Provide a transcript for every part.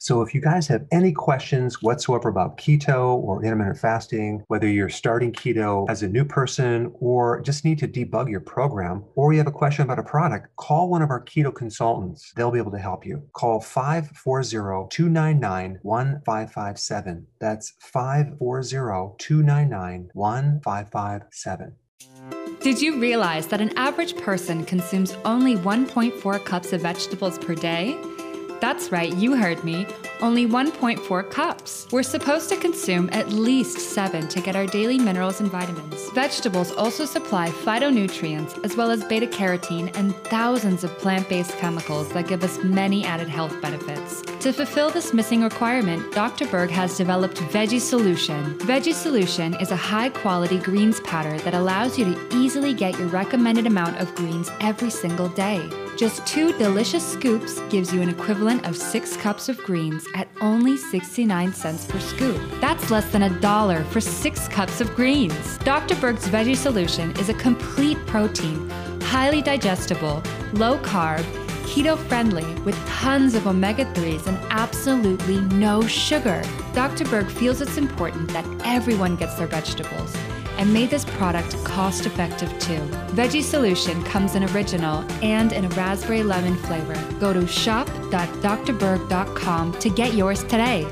So if you guys have any questions whatsoever about keto or intermittent fasting, whether you're starting keto as a new person or just need to debug your program, or you have a question about a product, call one of our keto consultants. They'll be able to help you. Call 540-299-1557. That's 540-299-1557. Did you realize that an average person consumes only 1.4 cups of vegetables per day? That's right, you heard me. Only 1.4 cups. We're supposed to consume at least 7 to get our daily minerals and vitamins. Vegetables also supply phytonutrients as well as beta carotene and thousands of plant-based chemicals that give us many added health benefits. To fulfill this missing requirement, Dr. Berg has developed Veggie Solution. Veggie Solution is a high-quality greens powder that allows you to easily get your recommended amount of greens every single day. Just 2 delicious scoops gives you an equivalent of 6 cups of greens at only 69 cents per scoop. That's less than $1 for 6 cups of greens. Dr. Berg's Veggie Solution is a complete protein, highly digestible, low carb, keto-friendly with tons of omega-3s and absolutely no sugar. Dr. Berg feels it's important that everyone gets their vegetables and made this product cost-effective too. Veggie Solution comes in original and in a raspberry lemon flavor. Go to shop.drberg.com to get yours today.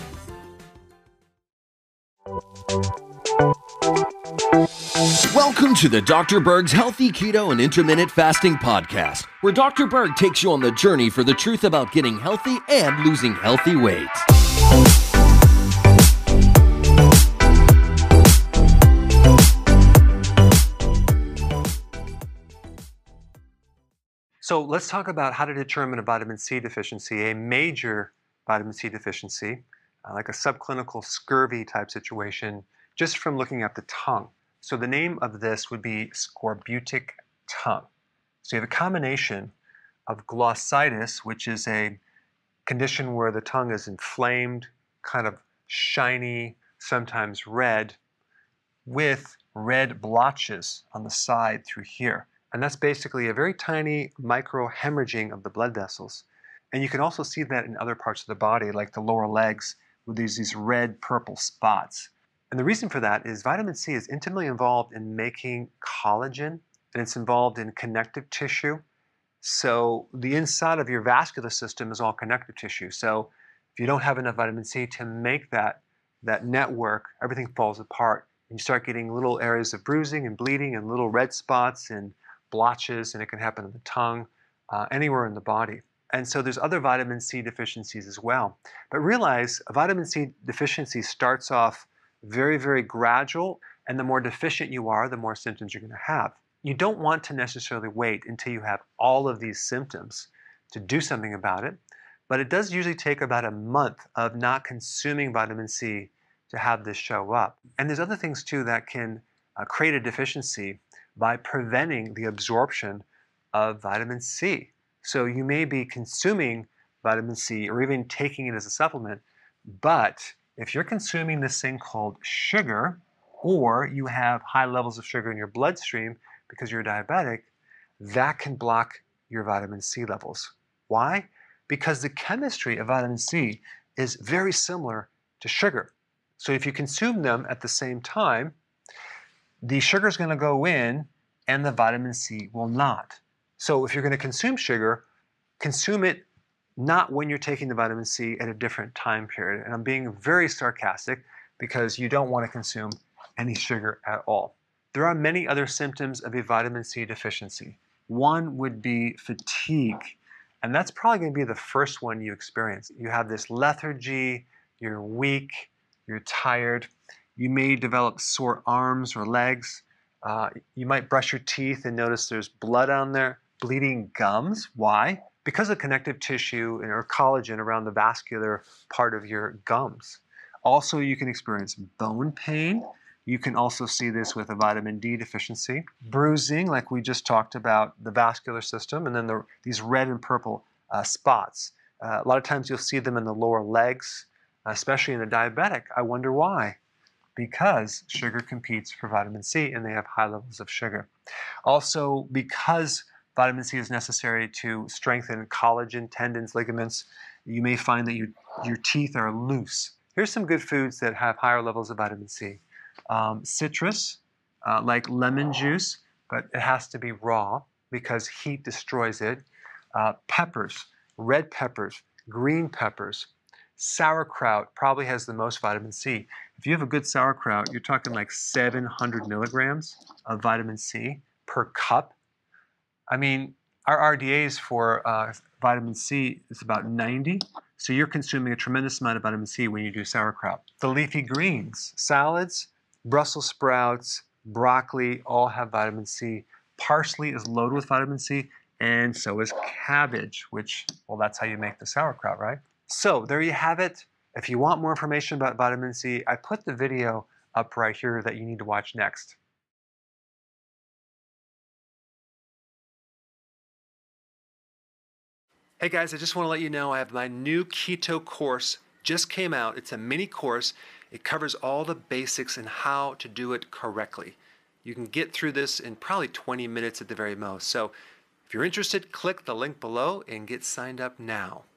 Welcome to the Dr. Berg's Healthy Keto and Intermittent Fasting Podcast, where Dr. Berg takes you on the journey for the truth about getting healthy and losing healthy weight. So let's talk about how to determine a vitamin C deficiency, a major vitamin C deficiency, like a subclinical scurvy type situation, just from looking at the tongue. So the name of this would be scorbutic tongue. So you have a combination of glossitis, which is a condition where the tongue is inflamed, kind of shiny, sometimes red, with red blotches on the side through here. And that's basically a very tiny micro hemorrhaging of the blood vessels. And you can also see that in other parts of the body, like the lower legs, with these red purple spots. And the reason for that is vitamin C is intimately involved in making collagen, and it's involved in connective tissue. So the inside of your vascular system is all connective tissue. So if you don't have enough vitamin C to make that network, everything falls apart. And you start getting little areas of bruising and bleeding and little red spots and blotches, and it can happen in the tongue, anywhere in the body. And so there's other vitamin C deficiencies as well. But realize a vitamin C deficiency starts off very, very gradual, and the more deficient you are, the more symptoms you're going to have. You don't want to necessarily wait until you have all of these symptoms to do something about it, but it does usually take about a month of not consuming vitamin C to have this show up. And there's other things too that can create a deficiency by preventing the absorption of vitamin C. So you may be consuming vitamin C or even taking it as a supplement, but if you're consuming this thing called sugar, or you have high levels of sugar in your bloodstream because you're diabetic, that can block your vitamin C levels. Why? Because the chemistry of vitamin C is very similar to sugar. So if you consume them at the same time, the sugar is going to go in and the vitamin C will not. So if you're going to consume sugar, consume it not when you're taking the vitamin C at a different time period. And I'm being very sarcastic because you don't want to consume any sugar at all. There are many other symptoms of a vitamin C deficiency. One would be fatigue, and that's probably going to be the first one you experience. You have this lethargy, you're weak, you're tired. You may develop sore arms or legs. You might brush your teeth and notice there's blood on there. Bleeding gums. Why? Because of connective tissue or collagen around the vascular part of your gums. Also, you can experience bone pain. You can also see this with a vitamin D deficiency. Bruising, like we just talked about, the vascular system, and then these red and purple spots. A lot of times you'll see them in the lower legs, especially in a diabetic. I wonder why. Because sugar competes for vitamin C and they have high levels of sugar. Also, because vitamin C is necessary to strengthen collagen, tendons, ligaments, You may find that your teeth are loose. Here's some good foods that have higher levels of vitamin C. Citrus, like lemon juice, but it has to be raw because heat destroys it. Peppers, red peppers, green peppers. Sauerkraut probably has the most vitamin C. If you have a good sauerkraut, you're talking like 700 milligrams of vitamin C per cup. I mean, our RDAs for vitamin C is about 90, so you're consuming a tremendous amount of vitamin C when you do sauerkraut. The leafy greens, salads, Brussels sprouts, broccoli all have vitamin C. Parsley is loaded with vitamin C, and so is cabbage, which, well, that's how you make the sauerkraut, right? So there you have it. If you want more information about vitamin C, I put the video up right here that you need to watch next. Hey guys, I just want to let you know I have my new keto course just came out. It's a mini course. It covers all the basics and how to do it correctly. You can get through this in probably 20 minutes at the very most. So if you're interested, click the link below and get signed up now.